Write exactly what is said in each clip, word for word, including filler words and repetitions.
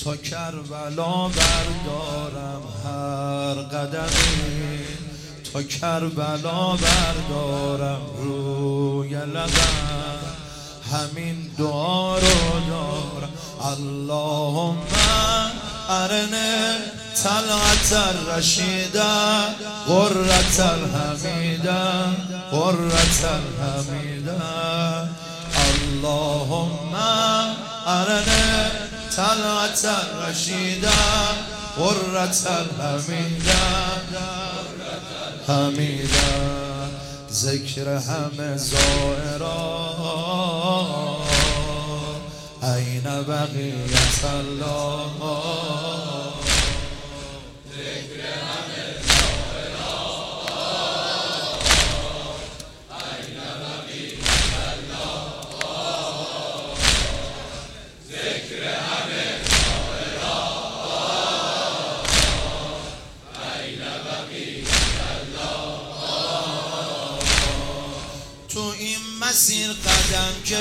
تا کربلا بردارم هر قدمی، تا کربلا بردارم روی لبم همین دعا رو دارم. اللهم ارنه طلعت الرشیده غرة الحمیده غرة الحمیده. اللهم ارنه طلعت الرشیده غرة الحمیده حمیده. ذکر همه زائران این بقیت الله. ذکر همه زائران این بقیت الله. ذکر همه زائران این بقیت الله. تو این مسیر قدم که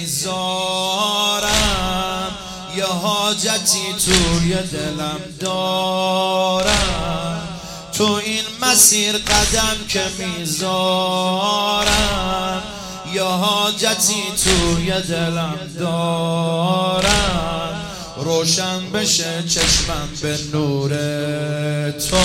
میذارم یه حاجتی توی دلم دارم. تو این مسیر قدم که میذارم یه حاجتی توی دلم دارم. روشن بشه چشمم به نور تو،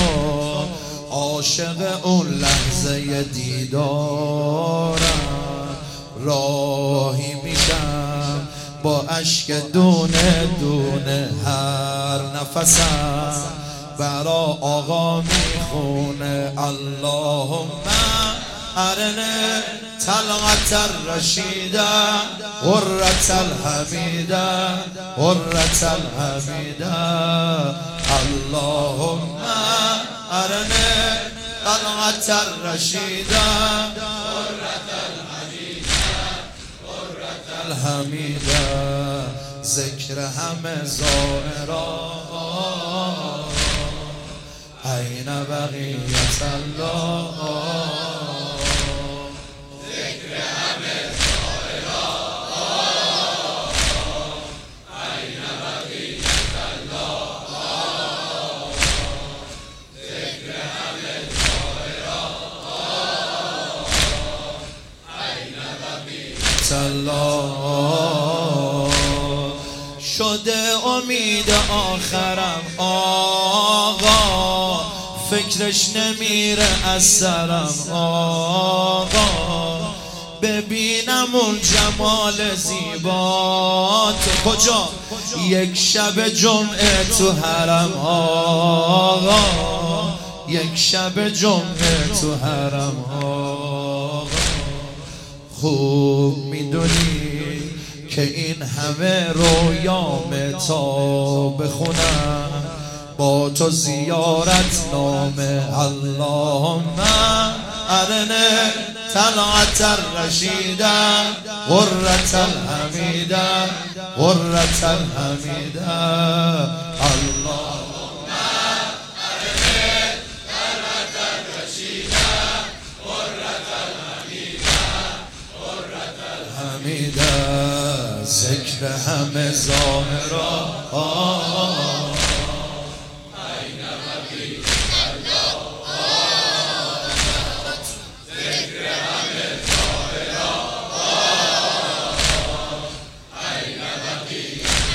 عاشق اون لحظه دیدارم. راهی میشم با اشک دونه دونه، هر نفسم برا آقا میخونه. اللهم ارنه طلعت الرشیده غرة الحمیده غرة الحمیده. اللهم ارنه طلعت الرشیده غرة الحمیده. ذکر همه زائران این بقیت الله. ذکر همه زائران این بقیت الله. ذکر همه زائران این بقیت الله. شده امید آخرم آقا، فکرش نمیره از سرم آقا. ببینم اون جمال زیبا تو کجا، یک شب جمعه تو حرم آقا. یک شب جمعه تو حرم آقا. خوب میدونی که این همه رویام تا بخونم با تو زیارت نامه. اللهم ارنه طلعت الرشیده غرة الحمیده غرة الحمیده. اللهم ارنه طلعت الرشیده غرة الحمیده غرة الحمیده. ذکر همه ظاهران این بقیت الله. ذکر همه ظاهران این بقیت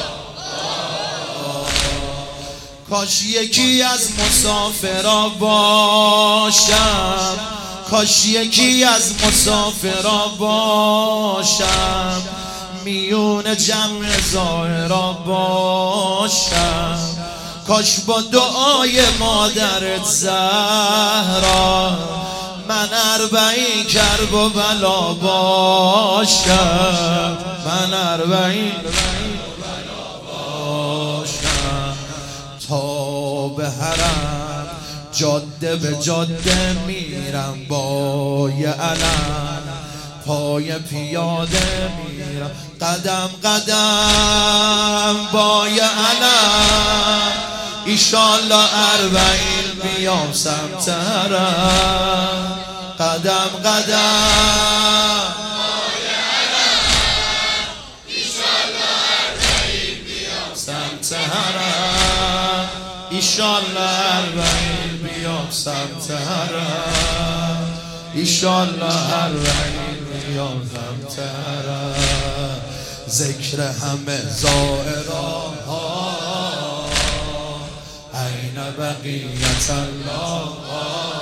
الله. کاش یکی از مسافرا باشم، کاش یکی از مسافرا باشم، میون جمع زائرا باشم. کاش با دعای مادرت زهرا من اربعین کرب و بلا باشم. من اربعین بلا باشم. تا به حرم جاده به جاده میرم با یه علم، پای پیاده میرم قدم قدم با یه علم. ایشالله اربعین بیام سمت حرم. قدم قدم با یه علم. ایشالله اربعین بیام سمت حرم ایشالله اربعین بیام سمت حرم ایشالله اربعین بیام سمت حرم ذکر همه زائران ها این بقیت الله